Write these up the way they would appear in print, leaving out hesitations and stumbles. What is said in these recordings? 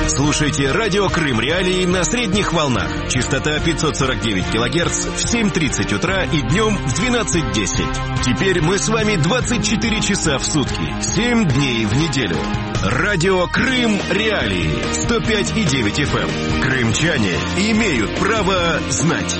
Слушайте радио Крым Реалии на средних волнах. Частота 549 килогерц в 7:30 утра и днем в 12:10. Теперь мы с вами 24 часа в сутки, 7 дней в неделю. Радио Крым Реалии 105,9 FM. Крымчане имеют право знать.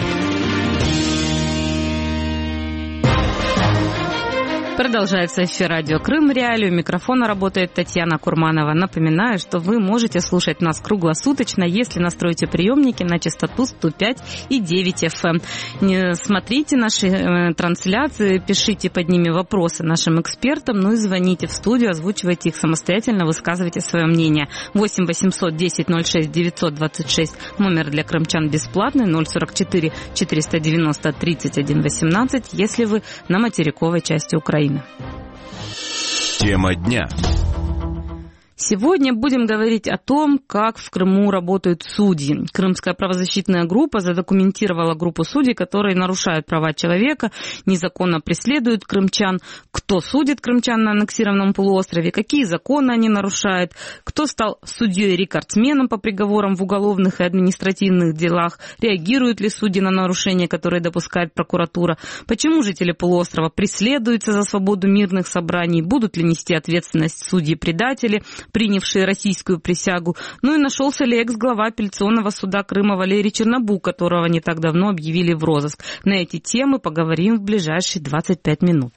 Продолжается эфир радио Крым Реалии. У микрофона работает Татьяна Курманова. Напоминаю, что вы можете слушать нас круглосуточно, если настроите приемники на частоту 105,9 FM. Смотрите наши трансляции, пишите под ними вопросы нашим экспертам, ну и звоните в студию, озвучивайте их самостоятельно, высказывайте свое мнение. 8 800 10 06 926, номер для крымчан бесплатный, 044 490 31 18, если вы на материковой части Украины. Тема дня. Сегодня будем говорить о том, как в Крыму работают судьи. Крымская правозащитная группа задокументировала группу судей, которые нарушают права человека, незаконно преследуют крымчан, кто судит крымчан на аннексированном полуострове, какие законы они нарушают, кто стал судьей-рекордсменом по приговорам в уголовных и административных делах, реагируют ли судьи на нарушения, которые допускает прокуратура, почему жители полуострова преследуются за свободу мирных собраний, будут ли нести ответственность судьи-предатели, принявшие российскую присягу. Ну и нашелся ли экс-глава апелляционного суда Крыма Валерий Чернобук, которого не так давно объявили в розыск. На эти темы поговорим в ближайшие 25 минут.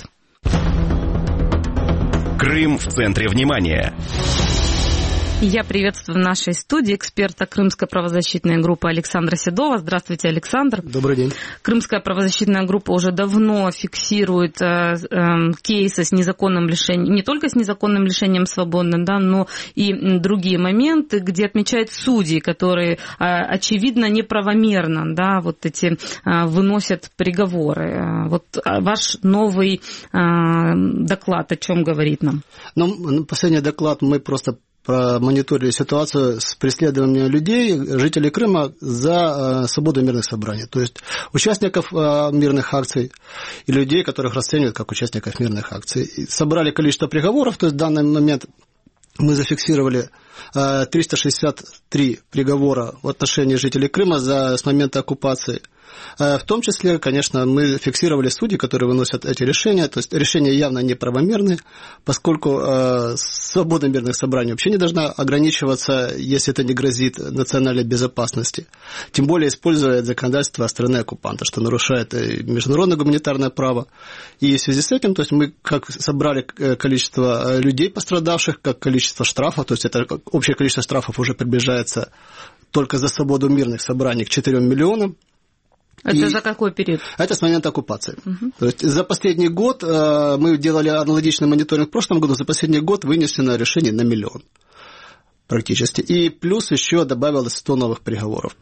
Крым в центре внимания. Я приветствую в нашей студии эксперта Крымской правозащитной группы Александра Седова. Здравствуйте, Александр. Добрый день. Крымская правозащитная группа уже давно фиксирует кейсы с незаконным лишением, не только с незаконным лишением свободы, да, но и другие моменты, где отмечают судьи, которые очевидно неправомерно, да, вот эти выносят приговоры. Вот ваш новый доклад о чем говорит нам? Ну, последний доклад мы просто промониторили ситуацию с преследованием людей, жителей Крыма, за свободу мирных собраний. То есть участников мирных акций и людей, которых расценивают как участников мирных акций. И собрали количество приговоров, то есть в данный момент мы зафиксировали 363 приговора в отношении жителей Крыма с момента оккупации. В том числе, конечно, мы фиксировали судьи, которые выносят эти решения. То есть решения явно неправомерные, поскольку свобода мирных собраний вообще не должна ограничиваться, если это не грозит национальной безопасности. Тем более используя законодательство страны оккупанта, что нарушает международное гуманитарное право. И в связи с этим, то есть мы как собрали количество людей пострадавших, как количество штрафов, то есть это общее количество штрафов уже приближается только за свободу мирных собраний к 4 миллионам. Это за какой период? Это с момента оккупации. То есть за последний год, мы делали аналогичный мониторинг в прошлом году, за последний год вынесено решение на 1 миллион практически. И плюс еще добавилось 100 новых приговоров.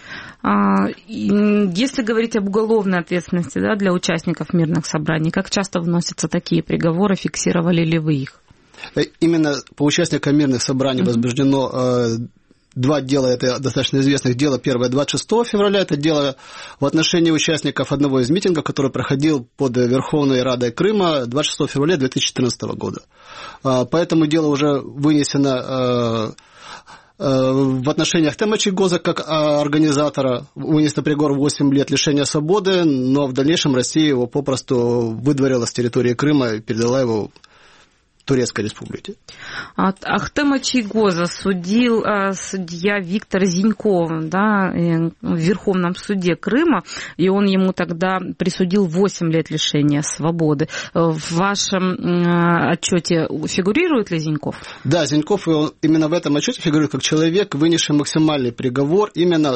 Если говорить об уголовной ответственности, да, для участников мирных собраний, как часто вносятся такие приговоры, фиксировали ли вы их? Именно по участникам мирных собраний возбуждено 2 дела, это достаточно известных дела. Первое 26 февраля, это дело в отношении участников одного из митингов, который проходил под Верховной Радой Крыма 26 февраля 2014 года. По этому делу уже вынесено в отношениях Ахтема Чийгоза как организатора, вынесено приговор 8 лет лишения свободы, но в дальнейшем Россия его попросту выдворила с территории Крыма и передала его Турецкой Республики. Ахтема Чийгоза судил судья Виктор Зиньков, да, в Верховном суде Крыма, и он ему тогда присудил 8 лет лишения свободы. В вашем отчете фигурирует ли Зиньков? Да, Зиньков именно в этом отчете фигурирует как человек, вынесший максимальный приговор именно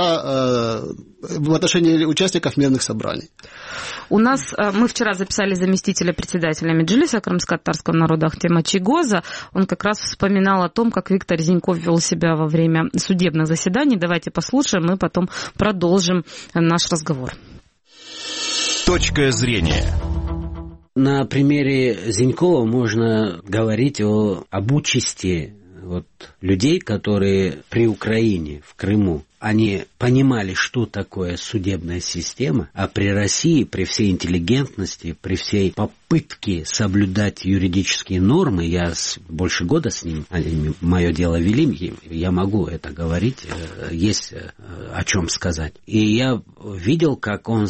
в отношении участников мирных собраний. Мы вчера записали заместителя председателя Меджлиса крымско-татарского народа Ахтема Чийгоза. Он как раз вспоминал о том, как Виктор Зиньков вел себя во время судебных заседаний. Давайте послушаем и потом продолжим наш разговор. Точка зрения. На примере Зинькова можно говорить об участи людей, которые при Украине, в Крыму, они понимали, что такое судебная система, а при России, при всей интеллигентности, при всей попытке соблюдать юридические нормы, я больше года с ним, мое дело вели, я могу это говорить, есть о чем сказать. И я видел, как он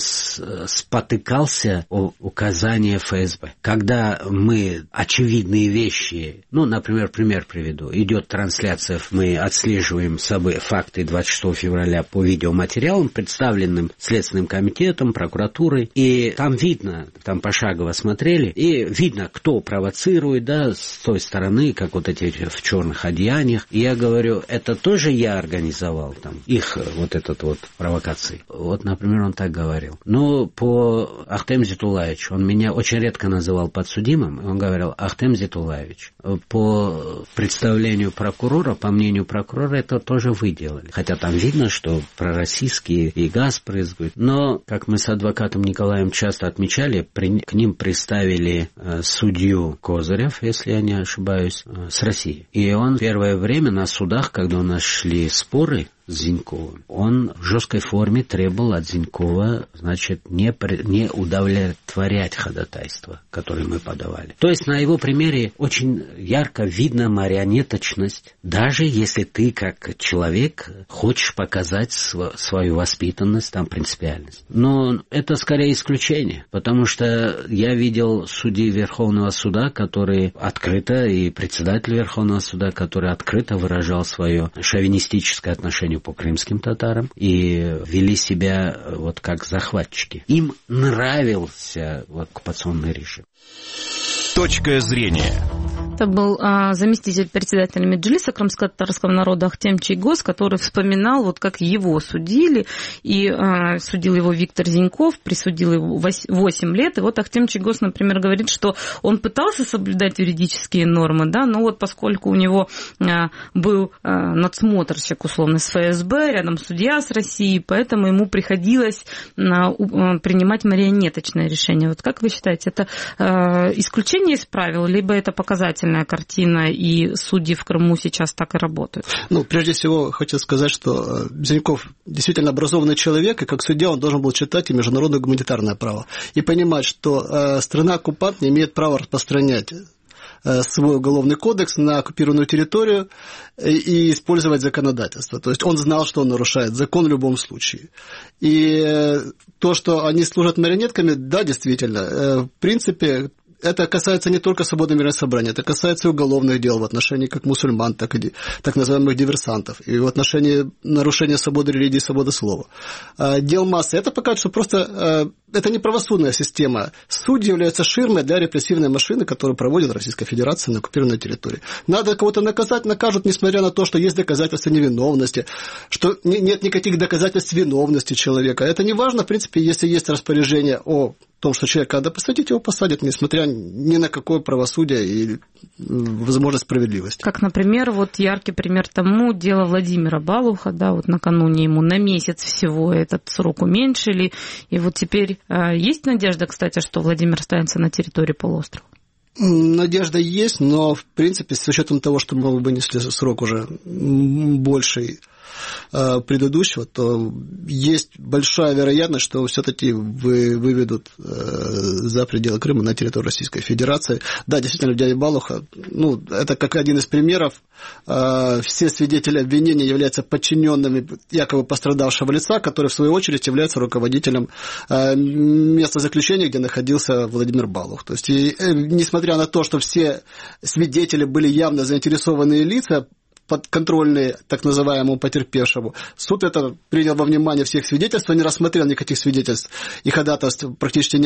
спотыкался о указания ФСБ. Когда мы очевидные вещи, например, пример приведу, идет трансляция, мы отслеживаем факты 26 февраля по видеоматериалам, представленным Следственным комитетом, прокуратурой, и там видно, там пошагово смотрели, и видно, кто провоцирует, с той стороны, как вот эти в черных одеяниях. И я говорю, это тоже я организовал там их провокации. Например, он так говорил. Но по Ахтем Зейтуллаевич, он меня очень редко называл подсудимым, и он говорил: Ахтем Зейтуллаевич, по представлению прокурора, по мнению прокурора, это тоже вы делали. Хотя там видно, что пророссийские и газ происходит. Но, как мы с адвокатом Николаем часто отмечали, к ним приставили судью Козырев, если я не ошибаюсь, с России. И он первое время на судах, когда у нас шли споры с Зиньковым, он в жесткой форме требовал от Зинькова, не удовлетворять ходатайство, которое мы подавали. То есть на его примере очень ярко видна марионеточность, даже если ты как человек хочешь показать свою воспитанность, принципиальность. Но это скорее исключение, потому что я видел судей Верховного суда, которые открыто, и председатель Верховного суда, который открыто выражал свое шовинистическое отношение по крымским татарам и вели себя как захватчики. Им нравился оккупационный режим. Точка зрения. Это был заместитель председателя Меджлиса крымско-татарского народа Ахтем Чийгоз, который вспоминал, как его судили, и судил его Виктор Зиньков, присудил его 8 лет. И Ахтем Чийгоз, например, говорит, что он пытался соблюдать юридические нормы, но поскольку у него был надсмотрщик, условно, с ФСБ, рядом судья с Россией, поэтому ему приходилось принимать марионеточное решение. Как вы считаете, это исключение из правил, либо это показатель? Картина, и судьи в Крыму сейчас так и работают? Прежде всего, хочу сказать, что Зиньков действительно образованный человек, и как судья он должен был читать и международное гуманитарное право, и понимать, что страна-оккупант не имеет права распространять свой уголовный кодекс на оккупированную территорию и использовать законодательство. То есть он знал, что он нарушает закон в любом случае. И то, что они служат марионетками, да, действительно, в принципе, это касается не только свободы мирного собрания, это касается и уголовных дел в отношении как мусульман, так и так называемых диверсантов, и в отношении нарушения свободы религии и свободы слова. Дел массы. Это показывает, что просто это не правосудная система. Судьи являются ширмой для репрессивной машины, которую проводит Российская Федерация на оккупированной территории. Надо кого-то наказать, накажут, несмотря на то, что есть доказательства невиновности, что нет никаких доказательств виновности человека. Это не важно, в принципе, если есть распоряжение о том, что человека надо посадить, его посадят, несмотря ни на какое правосудие и возможность справедливости. Как, например, яркий пример тому дело Владимира Балуха, накануне ему на месяц всего этот срок уменьшили, и теперь есть надежда, кстати, что Владимир останется на территории полуострова? Надежда есть, но, в принципе, с учетом того, что мы вынесли срок уже больший предыдущего, то есть большая вероятность, что все-таки выведут за пределы Крыма на территорию Российской Федерации. Да, действительно, в деле Балуха, это как один из примеров. Все свидетели обвинения являются подчиненными якобы пострадавшего лица, который, в свою очередь, является руководителем места заключения, где находился Владимир Балух. То есть, несмотря на то, что все свидетели были явно заинтересованные лица, подконтрольные так называемому потерпевшему, суд это принял во внимание всех свидетельств, не рассмотрел никаких свидетельств и ходатайств, практически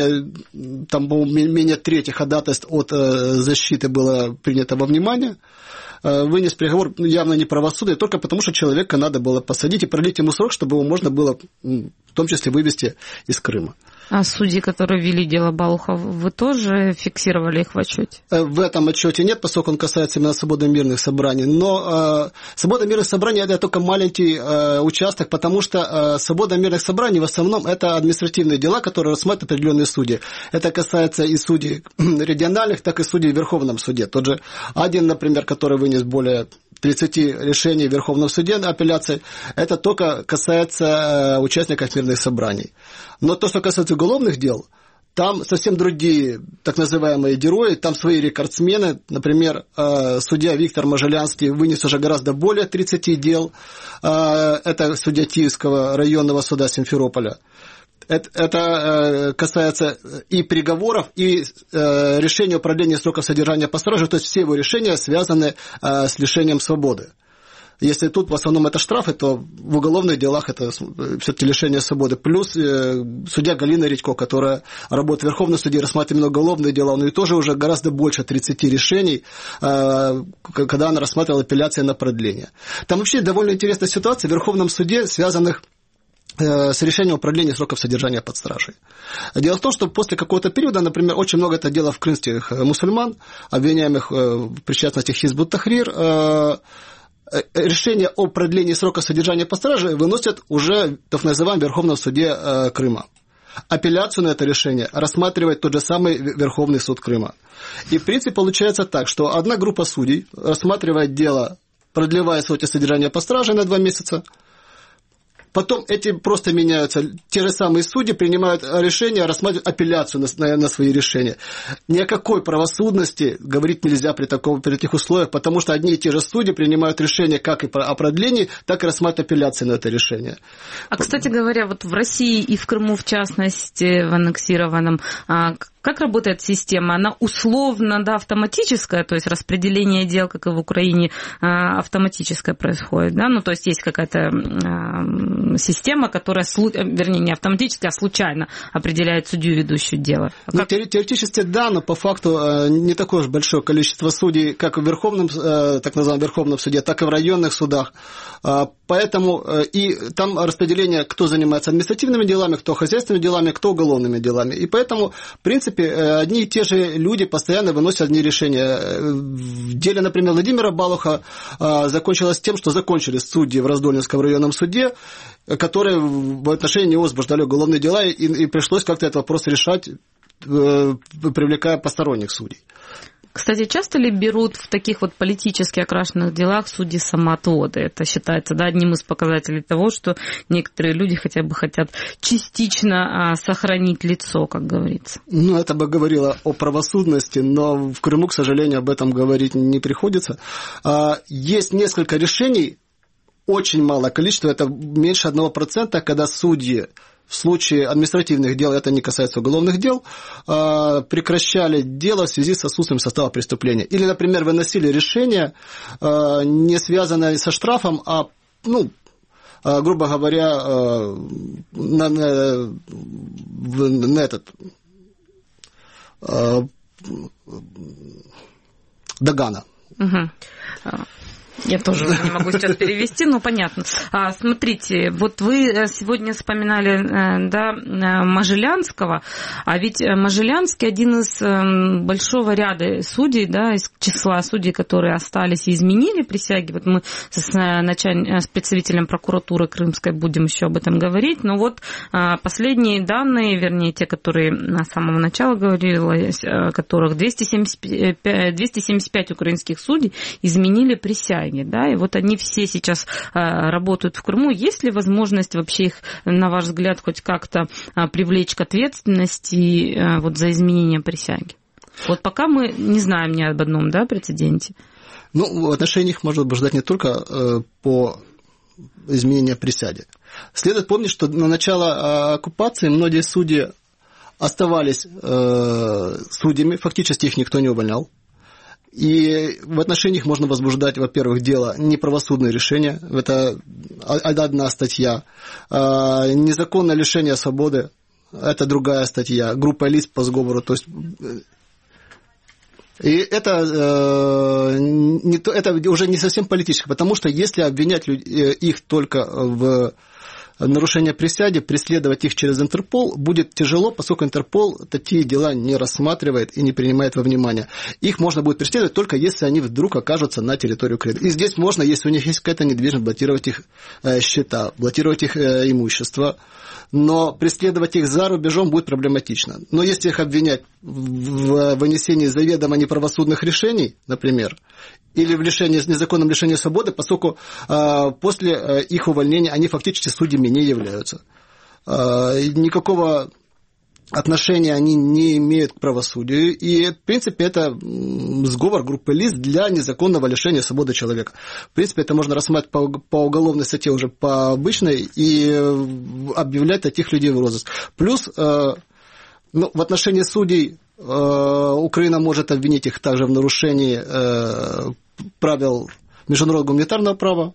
менее трети ходатайств от защиты было принято во внимание. Вынес приговор явно неправосудие, только потому, что человека надо было посадить и продлить ему срок, чтобы его можно было в том числе вывести из Крыма. А судьи, которые вели дело Балуха, вы тоже фиксировали их в отчете? В этом отчете нет, поскольку он касается именно свободы мирных собраний. Но свобода мирных собраний – это только маленький участок, потому что свобода мирных собраний в основном это административные дела, которые рассматривают определенные судьи. Это касается и судей региональных, так и судей в Верховном суде. Тот же Адин, например, который вынес более 30 решений в Верховном суде апелляции, это только касается участников мирных собраний. Но то, что касается уголовных дел, там совсем другие так называемые герои, там свои рекордсмены. Например, судья Виктор Можелянский вынес уже гораздо более 30 дел. Это судья Киевского районного суда Симферополя. Это касается и приговоров, и решения о продлении срока содержания под стражей, то есть все его решения связаны с лишением свободы. Если тут в основном это штрафы, то в уголовных делах это все-таки лишение свободы. Плюс судья Галина Редько, которая работает в Верховном суде, рассматривает уголовные дела, у нее тоже уже гораздо больше 30 решений, когда она рассматривала апелляции на продление. Там вообще довольно интересная ситуация в Верховном суде, связанных с решением о продлении сроков содержания под стражей. Дело в том, что после какого-то периода, например, очень много это дело в крымских мусульман, обвиняемых в причастности к Хизб ут-Тахрир, решение о продлении срока содержания под стражей выносят уже в так называемом Верховном суде Крыма. Апелляцию на это решение рассматривает тот же самый Верховный суд Крыма. И в принципе получается так, что одна группа судей рассматривает дело, продлевая сроки содержания под стражей на 2 месяца. Потом эти просто меняются. Те же самые судьи принимают решение, рассматривают апелляцию на свои решения. Ни о какой правосудности говорить нельзя при таких условиях, потому что одни и те же судьи принимают решение как и о продлении, так и рассматривают апелляции на это решение. А, кстати говоря, вот в России и в Крыму, в частности, в аннексированном, как работает система? Она условно, да, автоматическая, то есть распределение дел, как и в Украине, автоматическое происходит, да? Ну, то есть есть какая-то система, которая, вернее, не автоматически, а случайно определяет судью, ведущую дело. Ну, теоретически да, но по факту не такое уж большое количество судей, как в Верховном, так называемом Верховном суде, так и в районных судах. Поэтому и там распределение, кто занимается административными делами, кто хозяйственными делами, кто уголовными делами. И поэтому, в принципе, одни и те же люди постоянно выносят одни решения. В деле, например, Владимира Балуха закончилось тем, что закончились судьи в Раздольнинском районном суде, которые в отношении него возбуждали уголовные дела, и пришлось как-то этот вопрос решать, привлекая посторонних судей. Кстати, часто ли берут в таких вот политически окрашенных делах судьи самоотводы? Это считается, да, одним из показателей того, что некоторые люди хотя бы хотят частично сохранить лицо, как говорится. Ну, это бы говорило о правосудности, но в Крыму, к сожалению, об этом говорить не приходится. Есть несколько решений, очень малое количество, это меньше 1%, когда судьи в случае административных дел, это не касается уголовных дел, прекращали дело в связи с отсутствием состава преступления. Или, например, выносили решение, не связанное со штрафом, а, ну, грубо говоря, на этот догана. Угу. Я тоже не могу сейчас перевести, но понятно. Смотрите, вот вы сегодня вспоминали, да, Можелянского, а ведь Можелянский один из большого ряда судей, да, из числа судей, которые остались и изменили присяги. Вот мы с представителем прокуратуры Крымской будем еще об этом говорить, но вот последние данные, вернее, те, которые на самого начала говорилось, которых 275 украинских судей изменили присяги. Да, и вот они все сейчас работают в Крыму. Есть ли возможность вообще их, на ваш взгляд, хоть как-то привлечь к ответственности вот за изменение присяги? Вот пока мы не знаем ни об одном, да, прецеденте. Ну, в отношении их можно ждать не только по изменению присяги. Следует помнить, что на начало оккупации многие судьи оставались судьями, фактически их никто не увольнял. И в отношении их можно возбуждать, во-первых, дело неправосудное решение, это одна статья, незаконное лишение свободы, это другая статья, группа лиц по сговору, то есть... И это уже не совсем политическое, потому что если обвинять их только в нарушение присяги, преследовать их через Интерпол будет тяжело, поскольку Интерпол такие дела не рассматривает и не принимает во внимание. Их можно будет преследовать только если они вдруг окажутся на территории Украины. И здесь можно, если у них есть какая-то недвижимость, блокировать их счета, блокировать их имущество. Но преследовать их за рубежом будет проблематично. Но если их обвинять в вынесении заведомо неправосудных решений, например, или в незаконном лишении свободы, поскольку после их увольнения они фактически судьями не являются. Никакого отношения они не имеют к правосудию, и, в принципе, это сговор группы лиц для незаконного лишения свободы человека. В принципе, это можно рассматривать по уголовной статье уже по обычной и объявлять таких людей в розыск. Плюс, в отношении судей Украина может обвинить их также в нарушении правил международного гуманитарного права,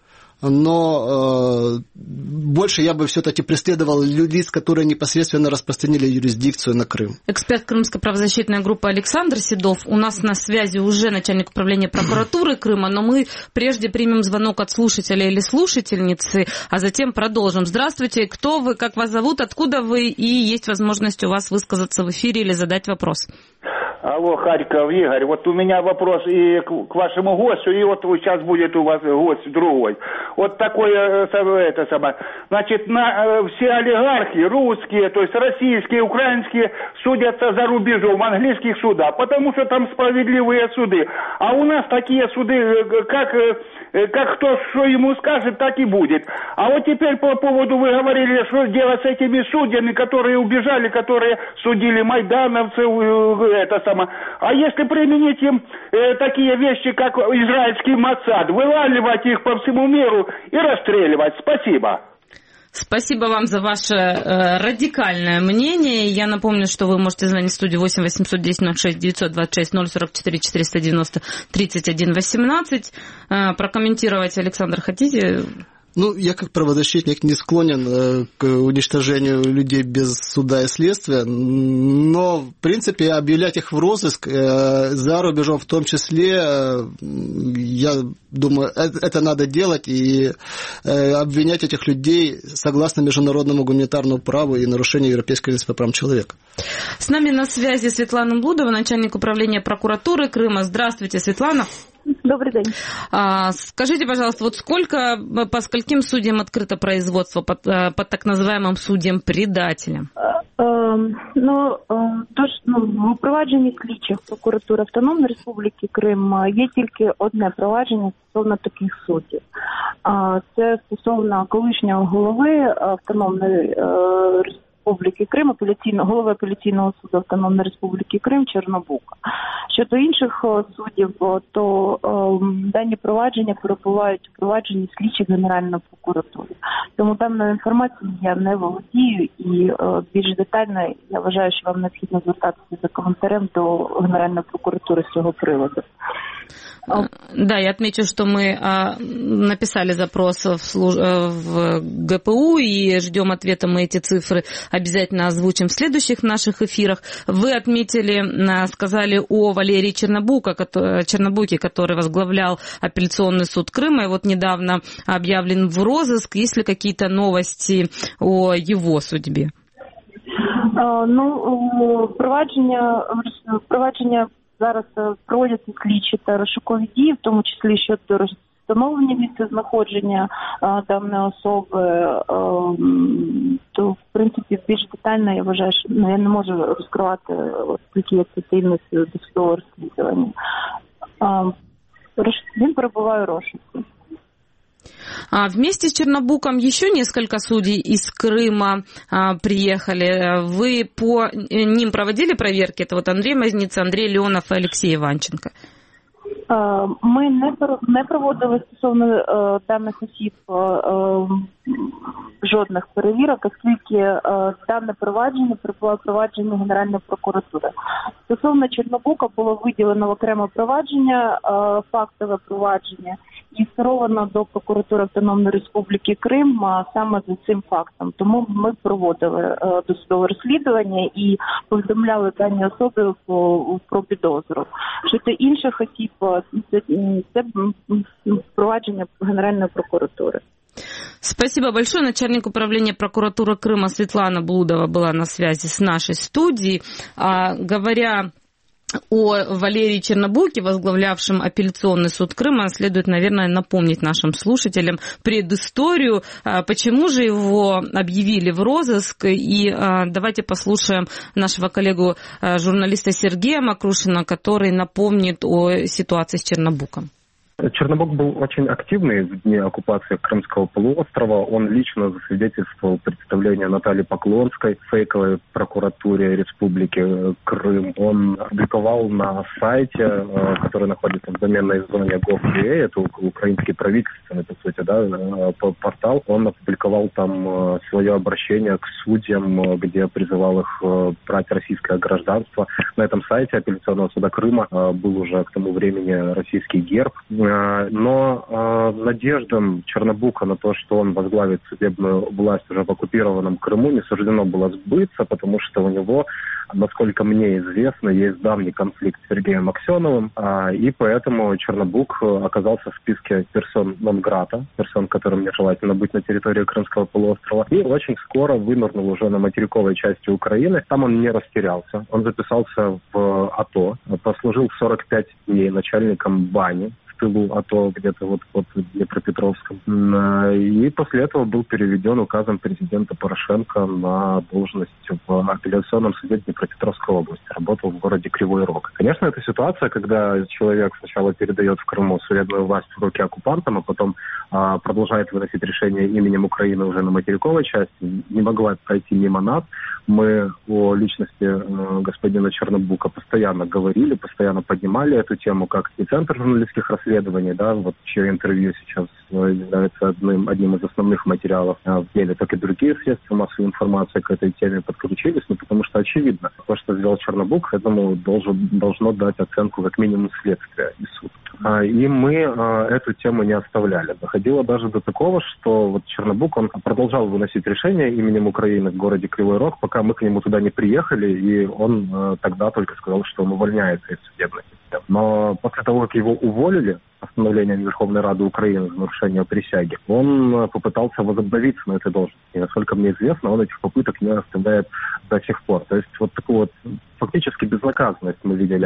но больше я бы все-таки преследовал лиц, которые непосредственно распространили юрисдикцию на Крым. Эксперт Крымской правозащитной группы Александр Седов. У нас на связи уже начальник управления прокуратуры Крыма, но мы прежде примем звонок от слушателя или слушательницы, а затем продолжим. Здравствуйте, кто вы, как вас зовут, откуда вы, и есть возможность у вас высказаться в эфире или задать вопрос. Алло, Харьков, Игорь, вот у меня вопрос и к вашему гостю, и вот сейчас будет у вас гость другой. Вот такое, значит, все олигархи, русские, то есть российские, украинские, судятся за рубежом в английских судах, потому что там справедливые суды. А у нас такие суды, как кто что ему скажет, так и будет. А вот теперь по поводу, вы говорили, что делать с этими судьями, которые убежали, которые судили майдановцев, А если применить им такие вещи, как израильский Моссад, вылавливать их по всему миру и расстреливать? Спасибо. Спасибо вам за ваше радикальное мнение. Я напомню, что вы можете звонить в студию 8 810 06 926 044 490 31 18. Прокомментировать, Александр, хотите? Я как правозащитник не склонен к уничтожению людей без суда и следствия, но, в принципе, объявлять их в розыск за рубежом в том числе, я думаю, это надо делать, и обвинять этих людей согласно международному гуманитарному праву и нарушению Европейской конвенции по правам человека. С нами на связи Светлана Блудова, начальник управления прокуратуры Крыма. Здравствуйте, Светлана. Добрый день. Скажите, пожалуйста, вот по скольким судьям открыто производство по так называемым судьям-предателям? В провадженні слідчих прокуратури Автономної Республіки Крим є тільки одне провадження стосовно таких суддів. Це стосовно колишнього голови Автономної Республіки Крим, голови апеляційного суду Автономної Республіки Крим Чернобука. Щодо інших суддів, то дані провадження перебувають у провадженні слідчих Генеральної прокуратури. Тому даною інформацією я не володію і більш детально я вважаю, що вам необхідно звертатися за коментарем до Генеральної прокуратури з цього приводу. Да, я отмечу, что мы написали запрос в ГПУ и ждем ответа. Мы эти цифры обязательно озвучим в следующих наших эфирах. Вы отметили, сказали о Валерии Чернобуке, который возглавлял апелляционный суд Крыма и вот недавно объявлен в розыск. Есть ли какие-то новости о его судьбе? Провадження зараз проводяться слідчі та розшукові дії, в тому числі щодо встановлення місця знаходження даної особи, то, в принципі, більш детально, я вважаю, що я не можу розкривати, оскільки є цитильність досудового розслідування. Він перебуває у розшуку. Вместе с Чернобуком еще несколько судей из Крыма приехали. Вы по ним проводили проверки? Это вот Андрей Мазница, Андрей Леонов и Алексей Иванченко. Ми не проводили стосовно даних осіб жодних перевірок, оскільки дане провадження перебуває провадження Генеральної прокуратури. Стосовно Чернобука було виділено окреме провадження, фактове провадження, і скеровано до прокуратури Автономної Республіки Крим саме за цим фактом. Тому ми проводили досудове розслідування і повідомляли дані особи про підозру. Щодо інших осіб, це провадження Генеральної прокуратури. Спасибо большое. Начальник управления прокуратуры Крыма Светлана Блудова была на связи с нашей студией. Говоря о Валерии Чернобуке, возглавлявшем апелляционный суд Крыма, следует, наверное, напомнить нашим слушателям предысторию, почему же его объявили в розыск. И давайте послушаем нашего коллегу, журналиста Сергея Макрушина, который напомнит о ситуации с Чернобуком. Чернобог был очень активный в дни оккупации Крымского полуострова. Он лично засвидетельствовал представление Натальи Поклонской в фейковой прокуратуре Республики Крым. Он опубликовал на сайте, который находится в доменной зоне gov.ua, это украинский правительственный, по сути, да, портал. Он опубликовал там свое обращение к судьям, где призывал их брать российское гражданство. На этом сайте апелляционного суда Крыма был уже к тому времени российский герб. Но надеждам Чернобука на то, что он возглавит судебную власть уже в оккупированном Крыму, не суждено было сбыться, потому что у него, насколько мне известно, есть давний конфликт с Сергеем Аксеновым, и поэтому Чернобук оказался в списке персон нон-грата, персон, которым нежелательно быть на территории Крымского полуострова, и очень скоро вынырнул уже на материковой части Украины. Там он не растерялся, он записался в АТО, послужил 45 дней начальником бани в тылу АТО, где-то вот в Днепропетровском. И после этого был переведен указом президента Порошенко на должность в апелляционном суде Днепропетровской области. Работал в городе Кривой Рог. Конечно, это ситуация, когда человек сначала передает в Крыму судебную власть в руки оккупантам, а потом продолжает выносить решение именем Украины уже на материковой части, не могла пройти мимо нас. Мы о личности господина Чернобука постоянно говорили, постоянно поднимали эту тему, как и Центр журналистских расследований, да, вот чье интервью сейчас является одним из основных материалов в деле, так и другие средства массовой информации к этой теме подключились, потому что очевидно, то, что сделал Чернобук, этому должно дать оценку как минимум следствия и суд. И мы эту тему не оставляли. Доходило даже до такого, что вот Чернобук, он продолжал выносить решения именем Украины в городе Кривой Рог, пока мы к нему туда не приехали, и он тогда только сказал, что он увольняется из судебной системы. Но после того, как его уволили постановлением Верховной Рады Украины за нарушение присяги, он попытался возобновиться на этой должности. И, насколько мне известно, он этих попыток не оставляет до сих пор. То есть вот такую вот фактически безнаказанность мы видели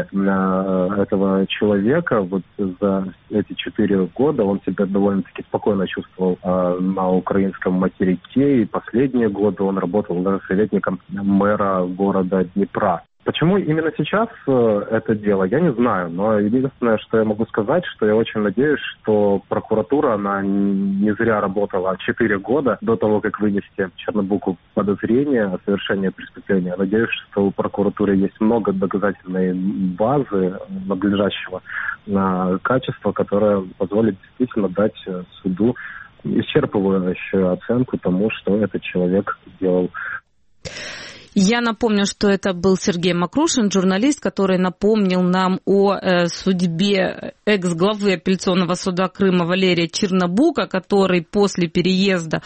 этого человека. Вот за эти 4 года он себя довольно-таки спокойно чувствовал на украинском материке, и последние годы он работал даже советником мэра города Днепра. Почему именно сейчас это дело, я не знаю, но единственное, что я могу сказать, что я очень надеюсь, что прокуратура, она не зря работала 4 года до того, как вынести Чернобуку подозрение о совершении преступления. Я надеюсь, что у прокуратуры есть много доказательной базы надлежащего качества, которое позволит действительно дать суду исчерпывающую оценку тому, что этот человек делал. Я напомню, что это был Сергей Макрушин, журналист, который напомнил нам о судьбе экс-главы апелляционного суда Крыма Валерия Чернобука, который после переезда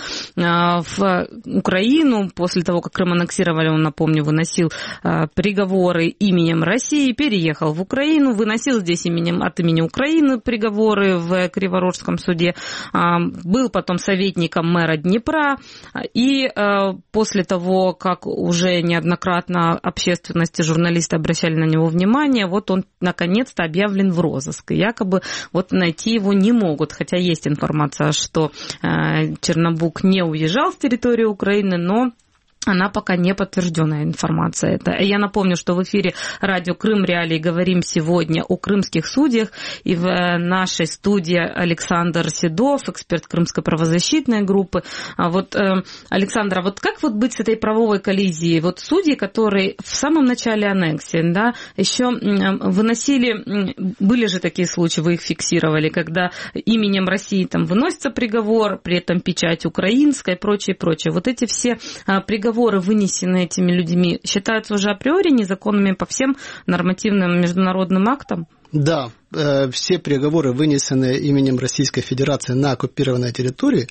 в Украину, после того, как Крым аннексировали, он, напомню, выносил приговоры именем России, переехал в Украину, выносил здесь от имени Украины приговоры в Криворожском суде, был потом советником мэра Днепра, и после того, как уже неоднократно общественность и журналисты обращали на него внимание, вот он наконец-то объявлен в розыск. Якобы вот найти его не могут, хотя есть информация, что Чернобук не уезжал с территории Украины, но она пока не подтвержденная информация. Я напомню, что в эфире радио «Крым Реалии» говорим сегодня о крымских судьях. И в нашей студии Александр Седов, эксперт Крымской правозащитной группы. Вот, Александр, вот как вот быть с этой правовой коллизией? Вот судьи, которые в самом начале аннексии, да, еще выносили, были же такие случаи, вы их фиксировали, когда именем России там выносится приговор, при этом печать украинская и прочее, прочее. Вот эти все приговоры, вынесенные этими людьми, считаются уже априори незаконными по всем нормативным международным актам? Да, все приговоры, вынесенные именем Российской Федерации на оккупированной территории,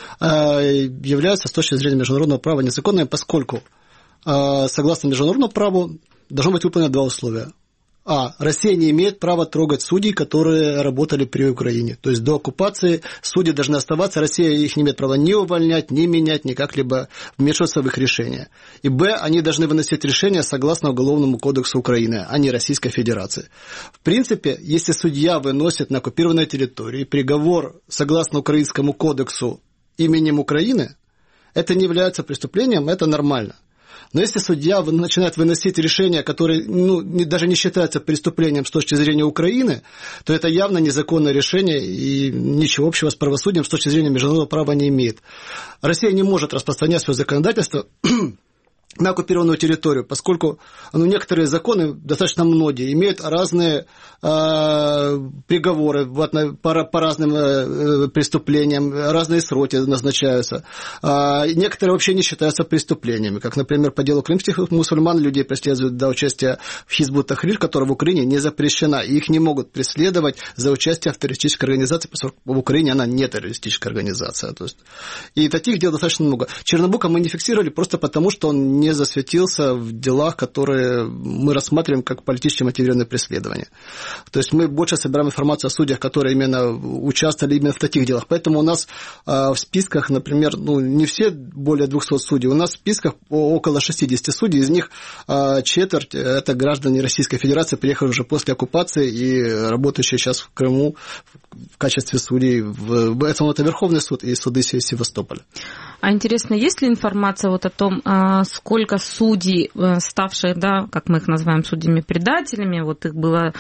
являются с точки зрения международного права незаконными, поскольку, согласно международному праву, должно быть выполнено 2 условия. Россия не имеет права трогать судей, которые работали при Украине. То есть до оккупации судьи должны оставаться, Россия их не имеет права ни увольнять, ни менять, ни как-либо вмешиваться в их решения. И они должны выносить решения согласно Уголовному кодексу Украины, а не Российской Федерации. В принципе, если судья выносит на оккупированной территории приговор согласно Украинскому кодексу именем Украины, это не является преступлением, это нормально. Но если судья начинает выносить решения, которые даже не считаются преступлением с точки зрения Украины, то это явно незаконное решение и ничего общего с правосудием с точки зрения международного права не имеет. Россия не может распространять свое законодательство на оккупированную территорию, поскольку некоторые законы, достаточно многие, имеют разные приговоры по разным преступлениям, разные сроки назначаются. Некоторые вообще не считаются преступлениями, как, например, по делу крымских мусульман людей преследуют за участие в Хизбут Тахрир, которая в Украине не запрещена, и их не могут преследовать за участие в террористической организации, поскольку в Украине она не террористическая организация. То есть, и таких дел достаточно много. Чернобука мы не фиксировали просто потому, что он не засветился в делах, которые мы рассматриваем как политически мотивированное преследование. То есть мы больше собираем информацию о судьях, которые именно участвовали именно в таких делах. Поэтому у нас в списках, например, не все более 200 судей, у нас в списках около 60 судей, из них четверть – это граждане Российской Федерации, приехавшие уже после оккупации и работающие сейчас в Крыму в качестве судей. Это Верховный суд и суды Севастополя. А интересно, есть ли информация вот о том, сколько судей, ставших, да, как мы их называем, судьями-предателями, вот их было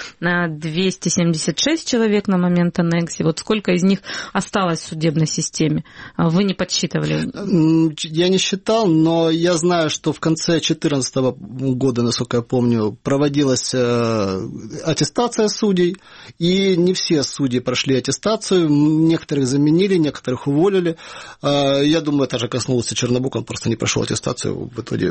276 человек на момент аннексии, вот сколько из них осталось в судебной системе? Вы не подсчитывали? Я не считал, но я знаю, что в конце 2014 года, насколько я помню, проводилась аттестация судей, и не все судьи прошли аттестацию, некоторых заменили, некоторых уволили. Я думаю, это же коснулось и Чернобука, он просто не прошел аттестацию, в итоге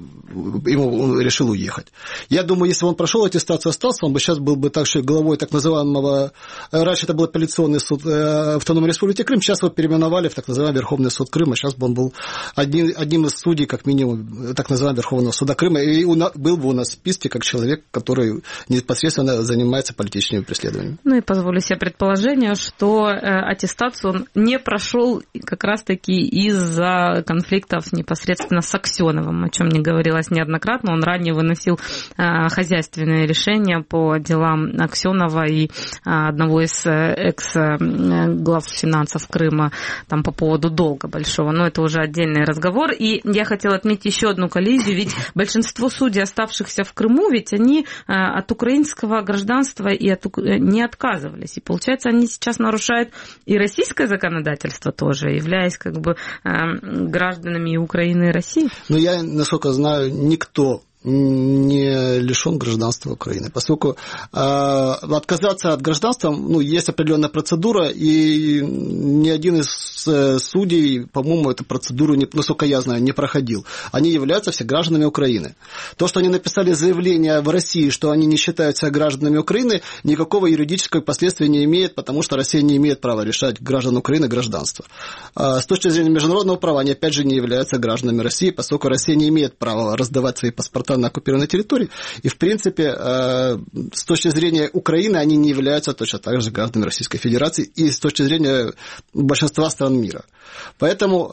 ему решил уехать. Я думаю, если бы он прошел аттестацию, остался, он бы сейчас был бы также главой так называемого, раньше это был апелляционный суд Автономной Республики Крым, сейчас его переименовали в так называемый Верховный суд Крыма, сейчас бы он был одним из судей, как минимум, так называемого Верховного суда Крыма, и был бы у нас в списке как человек, который непосредственно занимается политическими преследованиями. Ну и позволю себе предположение, что аттестацию он не прошел как раз-таки из-за конфликтов непосредственно с Аксеновым, о чем не говорилось неоднократно. Он ранее выносил хозяйственные решения по делам Аксенова и одного из экс-глав финансов Крыма там, по поводу долга большого. Но это уже отдельный разговор. И я хотела отметить еще одну коллизию, ведь большинство судей, оставшихся в Крыму, ведь они от украинского гражданства и не отказывались. И получается, они сейчас нарушают и российское законодательство тоже, являясь как бы гражданами и Украины, и России? Но я, насколько знаю, никто не лишен гражданства Украины, поскольку отказаться от гражданства, есть определенная процедура, и ни один из судей, по-моему, эту процедуру, насколько я знаю, не проходил. Они являются все гражданами Украины. То, что они написали заявление в России, что они не считаются гражданами Украины, никакого юридического последствия не имеет, потому что Россия не имеет права решать граждан Украины гражданство. С точки зрения международного права, они опять же не являются гражданами России, поскольку Россия не имеет права раздавать свои паспорта на оккупированной территории, и, в принципе, с точки зрения Украины они не являются точно так же гражданами Российской Федерации и с точки зрения большинства стран мира. Поэтому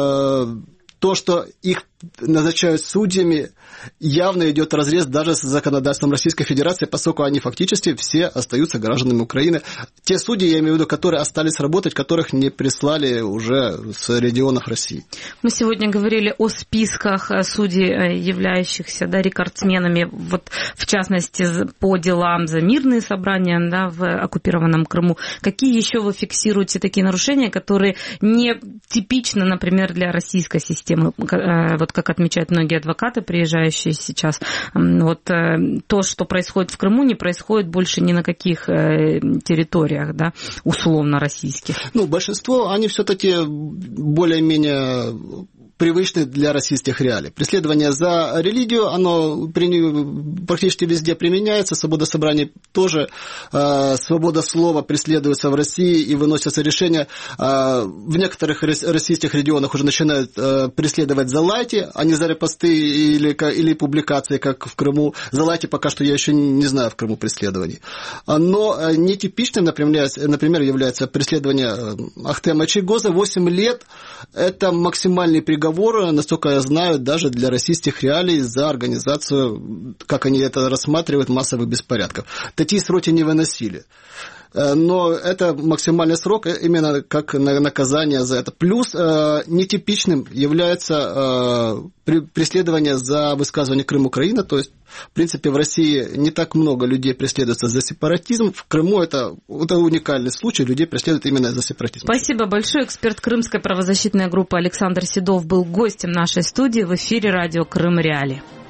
то, что их назначают судьями, явно идет вразрез даже с законодательством Российской Федерации, поскольку они фактически все остаются гражданами Украины. Те судьи, я имею в виду, которые остались работать, которых не прислали уже с регионов России. Мы сегодня говорили о списках судей, являющихся рекордсменами, вот, в частности, по делам за мирные собрания в оккупированном Крыму. Какие еще вы фиксируете такие нарушения, которые не типичны, например, для российской системы? Вот как отмечают многие адвокаты, приезжающие сейчас, вот то, что происходит в Крыму, не происходит больше ни на каких территориях, да, условно российских. Большинство, они все-таки более-менее привычны для российских реалий. Преследование за религию, оно практически везде применяется, свобода собраний тоже, свобода слова преследуется в России и выносятся решения. В некоторых российских регионах уже начинают преследовать за лайки, а не за репосты или публикации, как в Крыму. За лайки пока что я еще не знаю в Крыму преследований. Но нетипичным, например, является преследование Ахтема Чийгоза. 8 лет – это максимальный приговор, насколько я знаю, даже для российских реалий за организацию, как они это рассматривают, массовых беспорядков. Такие сроки не выносили. Но это максимальный срок именно как наказание за это. Плюс нетипичным является преследование за высказывание Крым-Украина. То есть, в принципе, в России не так много людей преследуется за сепаратизм. В Крыму это уникальный случай, людей преследуют именно за сепаратизм. Спасибо большое. Эксперт Крымской правозащитной группы Александр Седов был гостем нашей студии в эфире радио Крым Реалии.